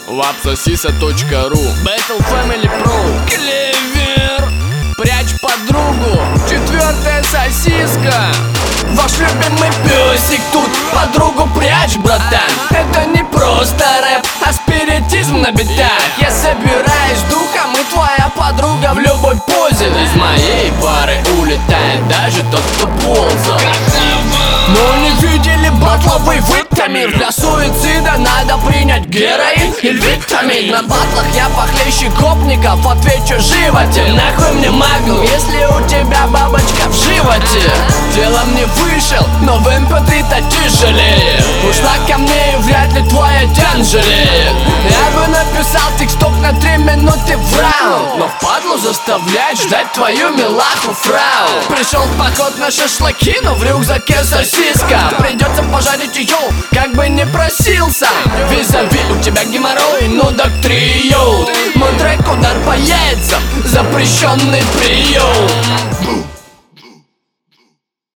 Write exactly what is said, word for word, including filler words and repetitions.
Вапсосиса точка ру, Battle Family Pro, Клевер, прячь подругу, четвертая сосиска. Ваш любимый песик тут, подругу прячь, братан. Это не просто рэп, а спиритизм на битах. Я собираюсь духом, и твоя подруга в любой позе из моей пары улетает даже тот, кто ползал. Но не видели батловый витамин. Для суицида надо принять героин или витамин. На батлах я похлеще гопников, отвечу животе. Нахуй мне магл, если у тебя бабочка в животе. Делом не вышел, но в эм пэ три-то тяжелее. Ушла ко мне и вряд ли твоя тян жалеет. Я бы написал тексток на три минуты в раунд, но впадлу заставлять ждать твою милаху, фрау. Пришел в поход на шашлыки, но в рюкзаке сосиска. Придется пожарить ее, как бы не просился. Визави, у тебя геморрой, ну так трио. Мой трек удар по яйцам, запрещенный прием.